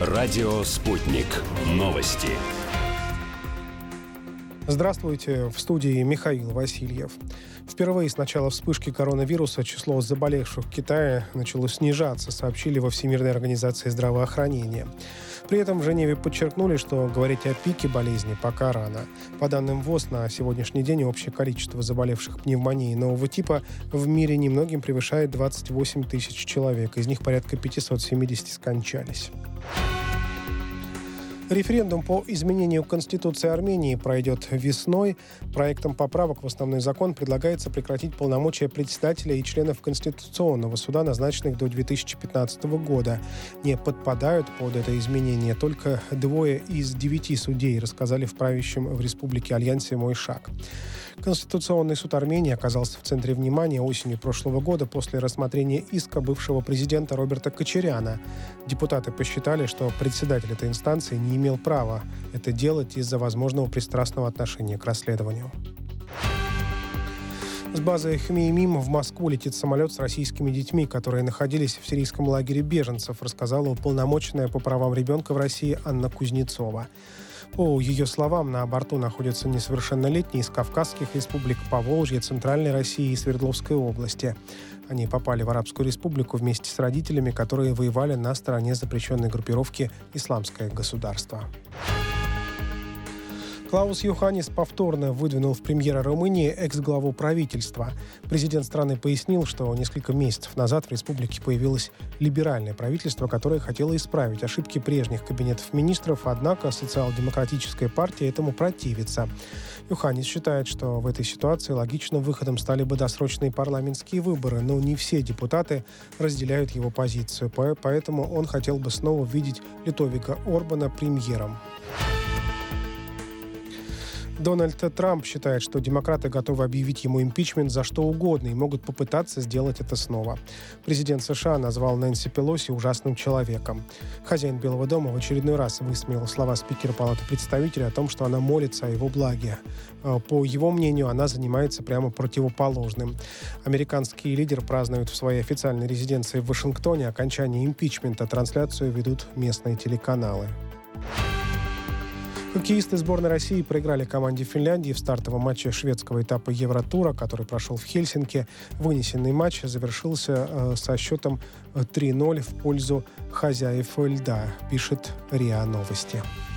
Радио «Спутник». Новости. Здравствуйте, в студии Михаил Васильев. Впервые с начала вспышки коронавируса число заболевших в Китае начало снижаться, сообщили во Всемирной организации здравоохранения. При этом в Женеве подчеркнули, что говорить о пике болезни пока рано. По данным ВОЗ, на сегодняшний день общее количество заболевших пневмонией нового типа в мире немногим превышает 28 тысяч человек. Из них порядка 570 скончались. Референдум по изменению Конституции Армении пройдет весной. Проектом поправок в основной закон предлагается прекратить полномочия председателя и членов Конституционного суда, назначенных до 2015 года. Не подпадают под это изменение только 2 из 9 судей, рассказали в правящем в республике Альянсе «Мой шаг». Конституционный суд Армении оказался в центре внимания осенью прошлого года после рассмотрения иска бывшего президента Роберта Кочаряна. Депутаты посчитали, что председатель этой инстанции не имел права это делать из-за возможного пристрастного отношения к расследованию. С базы Хмеймим в Москву летит самолет с российскими детьми, которые находились в сирийском лагере беженцев, рассказала уполномоченная по правам ребенка в России Анна Кузнецова. По ее словам, на борту находятся несовершеннолетние из Кавказских республик Поволжья, Центральной России и Свердловской области. Они попали в Арабскую республику вместе с родителями, которые воевали на стороне запрещенной группировки «Исламское государство». Клаус Йоханнис повторно выдвинул в премьера Румынии экс-главу правительства. Президент страны пояснил, что несколько месяцев назад в республике появилось либеральное правительство, которое хотело исправить ошибки прежних кабинетов министров, однако социал-демократическая партия этому противится. Йоханнис считает, что в этой ситуации логичным выходом стали бы досрочные парламентские выборы, но не все депутаты разделяют его позицию, поэтому он хотел бы снова видеть Лютовика Орбана премьером. Дональд Трамп считает, что демократы готовы объявить ему импичмент за что угодно и могут попытаться сделать это снова. Президент США назвал Нэнси Пелоси ужасным человеком. Хозяин Белого дома в очередной раз высмеял слова спикера Палаты представителей о том, что она молится о его благе. По его мнению, она занимается прямо противоположным. Американский лидер празднует в своей официальной резиденции в Вашингтоне окончание импичмента. Трансляцию ведут местные телеканалы. Хоккеисты сборной России проиграли команде Финляндии в стартовом матче шведского этапа Евротура, который прошел в Хельсинки. Вынесенный матч завершился со счетом 3-0 в пользу хозяев льда, пишет РИА Новости.